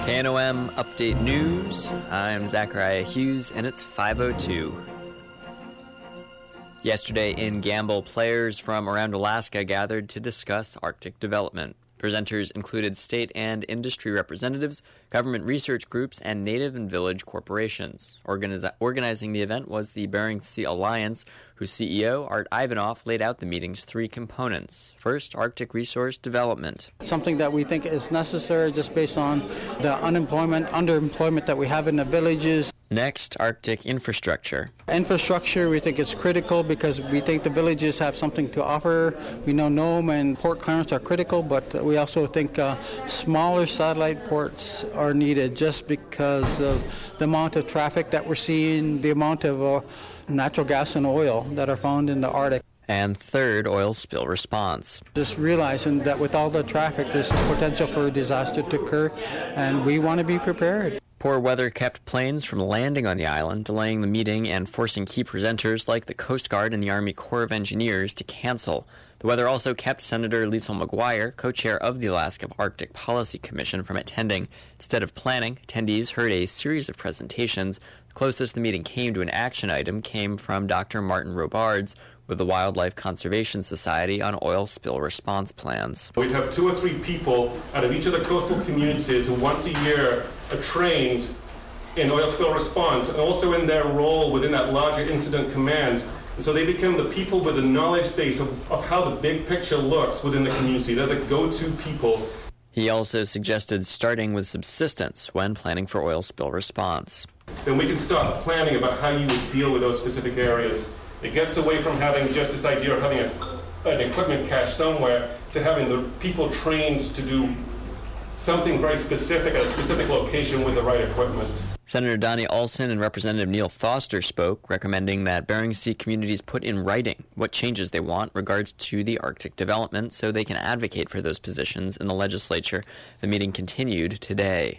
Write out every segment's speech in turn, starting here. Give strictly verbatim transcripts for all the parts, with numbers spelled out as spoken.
K N O M Update News. I'm Zachariah Hughes, and it's five oh two. Yesterday in Gambell, players from around Alaska gathered to discuss Arctic development. Presenters included state and industry representatives, government research groups, and native and village corporations. Organiz- organizing the event was the Bering Sea Alliance, whose C E O, Art Ivanoff, laid out the meeting's three components. First, Arctic resource development. Something that we think is necessary just based on the unemployment, underemployment that we have in the villages. Next, Arctic infrastructure. Infrastructure, we think is critical because we think the villages have something to offer. We know Nome and Port Clarence are critical, but we also think uh, smaller satellite ports are needed just because of the amount of traffic that we're seeing, the amount of uh, natural gas and oil that are found in the Arctic. And third, oil spill response. Just realizing that with all the traffic, there's potential for a disaster to occur, and we want to be prepared. Poor weather kept planes from landing on the island, delaying the meeting and forcing key presenters like the Coast Guard and the Army Corps of Engineers to cancel. The weather also kept Senator Liesl McGuire, co-chair of the Alaska Arctic Policy Commission, from attending. Instead of planning, attendees heard a series of presentations. The closest the meeting came to an action item came from Doctor Martin Robards with the Wildlife Conservation Society on oil spill response plans. We'd have two or three people out of each of the coastal communities who once a year are trained in oil spill response and also in their role within that larger incident command. And so they become the people with the knowledge base of, of how the big picture looks within the community. They're the go-to people. He also suggested starting with subsistence when planning for oil spill response. Then we can start planning about how you would deal with those specific areas. It gets away from having just this idea of having a, an equipment cache somewhere to having the people trained to do something very specific at a specific location with the right equipment. Senator Donnie Olson and Representative Neil Foster spoke, recommending that Bering Sea communities put in writing what changes they want in regards to the Arctic development so they can advocate for those positions in the legislature. The meeting continued today.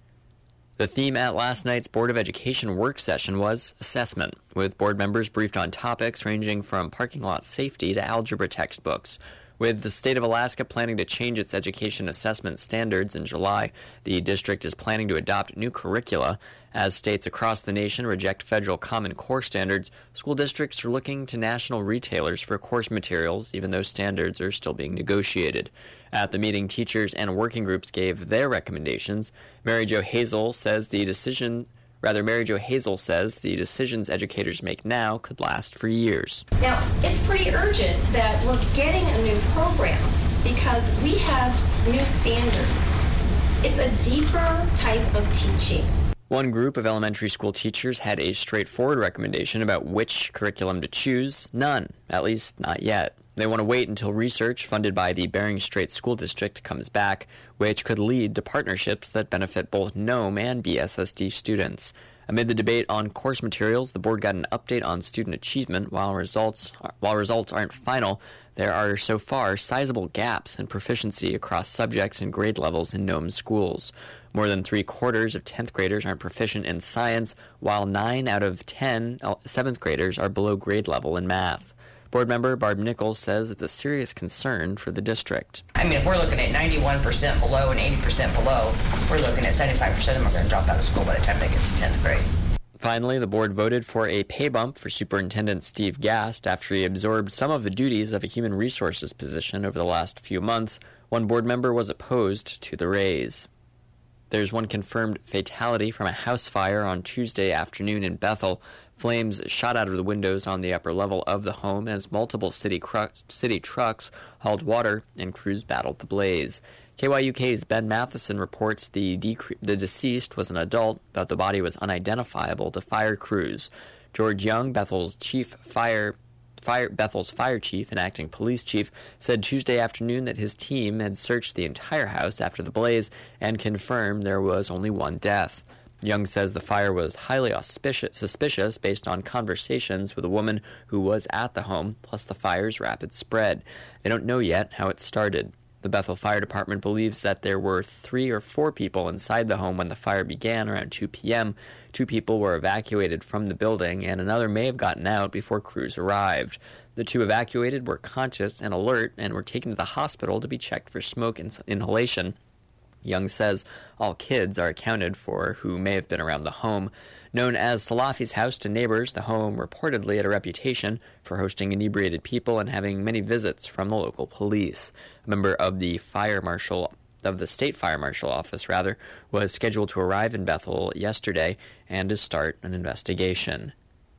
The theme at last night's Board of Education work session was assessment, with board members briefed on topics ranging from parking lot safety to algebra textbooks. With the state of Alaska planning to change its education assessment standards in July, the district is planning to adopt new curricula. As states across the nation reject federal Common Core standards, school districts are looking to national retailers for course materials, even though standards are still being negotiated. At the meeting, teachers and working groups gave their recommendations. Mary Jo Hazel says the decision Rather, Mary Jo Hazel says the decisions educators make now could last for years. Now, it's pretty urgent that we're getting a new program because we have new standards. It's a deeper type of teaching. One group of elementary school teachers had a straightforward recommendation about which curriculum to choose. None, at least not yet. They want to wait until research funded by the Bering Strait School District comes back, which could lead to partnerships that benefit both Nome and B S S D students. Amid the debate on course materials, the board got an update on student achievement. While results while results aren't final, there are so far sizable gaps in proficiency across subjects and grade levels in Nome schools. More than three-quarters of tenth graders aren't proficient in science, while nine out of ten seventh graders are below grade level in math. Board member Barb Nichols says it's a serious concern for the district. I mean, if we're looking at ninety-one percent below and eighty percent below, we're looking at seventy-five percent of them are going to drop out of school by the time they get to tenth grade. Finally, the board voted for a pay bump for Superintendent Steve Gast after he absorbed some of the duties of a human resources position over the last few months. One board member was opposed to the raise. There's one confirmed fatality from a house fire on Tuesday afternoon in Bethel. Flames shot out of the windows on the upper level of the home as multiple city, cru- city trucks hauled water and crews battled the blaze. K Y U K's Ben Matheson reports the, dec- the deceased was an adult, but the body was unidentifiable to fire crews. George Young, Bethel's chief fire Fire, Bethel's fire chief and acting police chief, said Tuesday afternoon that his team had searched the entire house after the blaze and confirmed there was only one death. Young says the fire was highly auspicious, suspicious based on conversations with a woman who was at the home, plus the fire's rapid spread. They don't know yet how it started. The Bethel Fire Department believes that there were three or four people inside the home when the fire began around two p.m. Two people were evacuated from the building, and another may have gotten out before crews arrived. The two evacuated were conscious and alert and were taken to the hospital to be checked for smoke inhalation. Young says all kids are accounted for who may have been around the home. Known as Salafi's house to neighbors, the home reportedly had a reputation for hosting inebriated people and having many visits from the local police. A member of the fire marshal of the state fire marshal office, rather, was scheduled to arrive in Bethel yesterday and to start an investigation.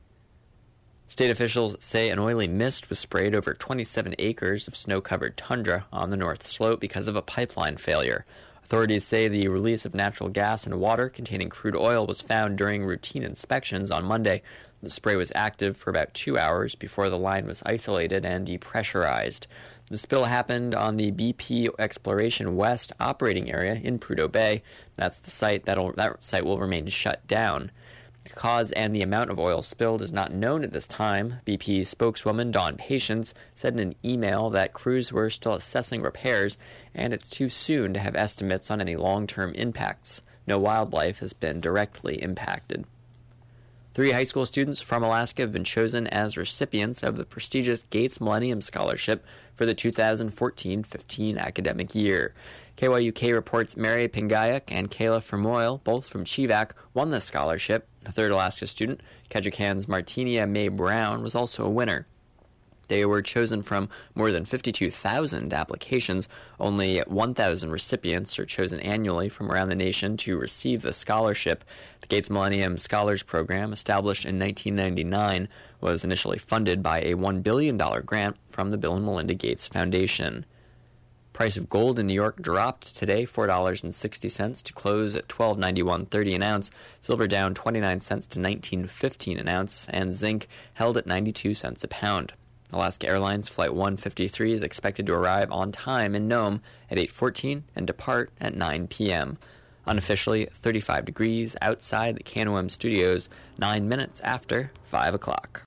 State officials say an oily mist was sprayed over twenty-seven acres of snow-covered tundra on the North Slope because of a pipeline failure. Authorities say the release of natural gas and water containing crude oil was found during routine inspections on Monday. The spray was active for about two hours before the line was isolated and depressurized. The spill happened on the B P Exploration West operating area in Prudhoe Bay. That's the site that'll, that site will remain shut down. The cause and the amount of oil spilled is not known at this time. B P spokeswoman Dawn Patience said in an email that crews were still assessing repairs and it's too soon to have estimates on any long-term impacts. No wildlife has been directly impacted. Three high school students from Alaska have been chosen as recipients of the prestigious Gates Millennium Scholarship for the two thousand fourteen fifteen academic year. K Y U K reports Mary Pingayak and Kayla Fermoil, both from Chivac, won the scholarship. The third Alaska student, Ketchikan's Martinia Mae Brown, was also a winner. They were chosen from more than fifty-two thousand applications. Only one thousand recipients are chosen annually from around the nation to receive the scholarship. The Gates Millennium Scholars Program, established in nineteen ninety-nine, was initially funded by a one billion dollars grant from the Bill and Melinda Gates Foundation. Price of gold in New York dropped today four dollars and sixty cents to close at twelve ninety-one thirty an ounce. Silver down twenty-nine cents to nineteen fifteen an ounce, and zinc held at ninety-two cents a pound. Alaska Airlines Flight one fifty-three is expected to arrive on time in Nome at eight fourteen and depart at nine p.m. Unofficially, thirty-five degrees outside the K N O M studios, nine minutes after five o'clock.